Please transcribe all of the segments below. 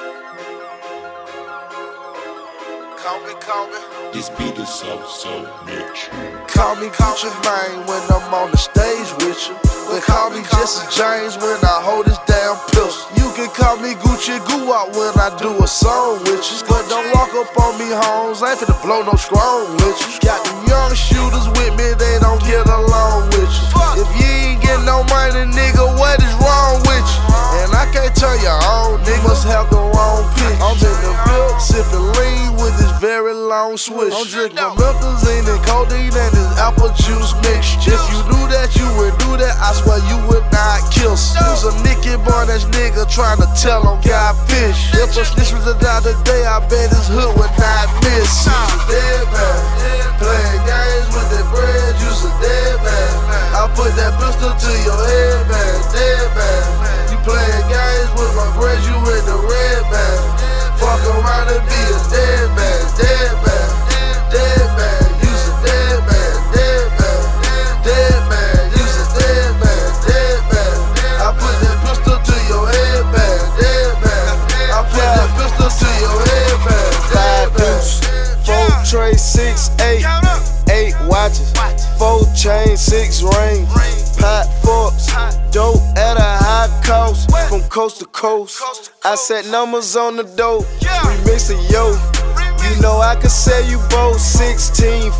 Call me. This beat is so much. Call me Gucci Mane when I'm on the stage with you. But call me Jesse James when I hold this damn pistol. You can call me Gucci Goo out when I do a song with you. But don't walk up on me, homes. I ain't finna blow no scroll with you. Got them young shooters with me, they don't get along with you. If you ain't getting no money, nigga, what is wrong with you? And I can't turn you on, nigga, must have the wrong pitch. I'm in the field, sipping lean with this very long switch. I'm drinking methazine and codeine and this apple juice mix. If you knew that, you would do that, I swear you would not kill. You's a Nicky born ass nigga trying to tell on God fish. If a snitch was to die today, I bet his hood would not miss. You's a dead man, playing games with that bread, you's a dead man. I put that pistol to your head, man, dead man. You playing games with my bread, you in the red man. Fuck around and be a dead man, dead man, dead man. You's a dead man, dead man, dead man. You's a dead man, dead man. I put that pistol to your head, man, dead man. I put that pistol to your head, man, dead man. 4 trays, 6, 8, 8 watches, 4 chains, 6 rings, pot forks, dope at a high cost, from coast to coast. I set numbers on the dope, remix it, yo. You know I could sell you both 16.5.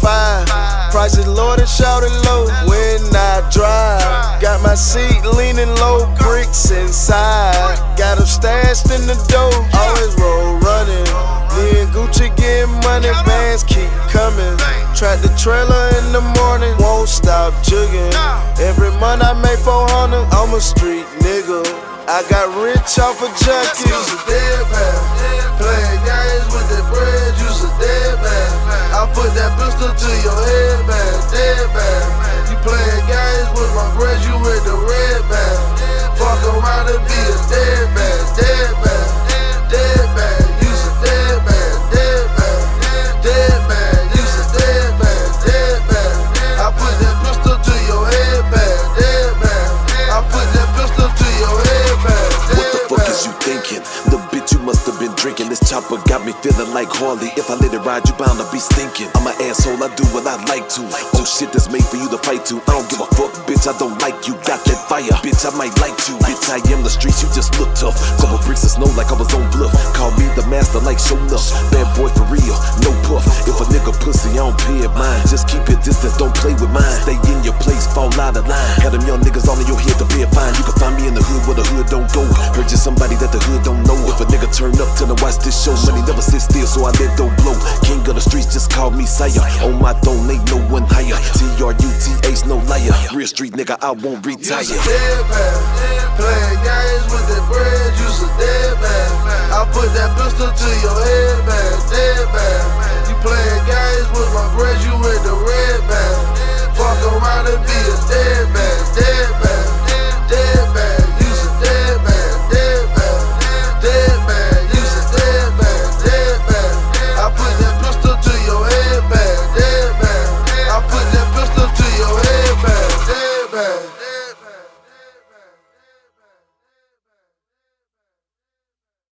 Prices low and shouting low when I drive. Got my seat leaning low, bricks inside. Got them stashed in the dough, always roll running. Me and Gucci getting money, bands keep coming. Track the trailer in the morning, won't stop jugging. Every month I make 400, I'm a street nigga. I got rich off of junkies. You's a dead man, playing games with that bread, you's a dead man. I put that pistol to your head, man, dead man. You playing games with my bread, you in the red man. Fuck around and be a dead man, dead man, dead man. You's a dead man, dead man, dead man. You's a dead man, dead man. I put that pistol to your head, man, dead man. I put that pistol to your head, man. What the fuck is you thinking? Little bitch, you must have been drinking. This chopper got me feeling like Harley. If I let it ride, you bound to be stinking. I'm an asshole, I do what I like to. Oh shit, that's made for you to fight to. I don't give a fuck, bitch, I don't like you. Got that fire, bitch, I might like you. Bitch, I am the streets, you just look tough. Couple bricks of snow like I was on bluff. Call me the master like show enough. Bad boy for real, no puff. If a nigga pussy, I don't pay it mine. Just keep your distance, don't play with mine. Stay in your place, fall out of line. Had them young niggas all in your head to pay a fine. You can find me in the hood where the hood don't go. Heard you somebody that the hood don't know. If a nigga turn up, tell him watch this show. Money never sit still, so I let dough blow. King of the streets, just call me sire. On my throne, ain't no one higher. TRUTH, no liar. Real street nigga, I won't retire. You's a dead man, playing games with that bread, you's a dead man. I put that pistol to your head, man, dead man.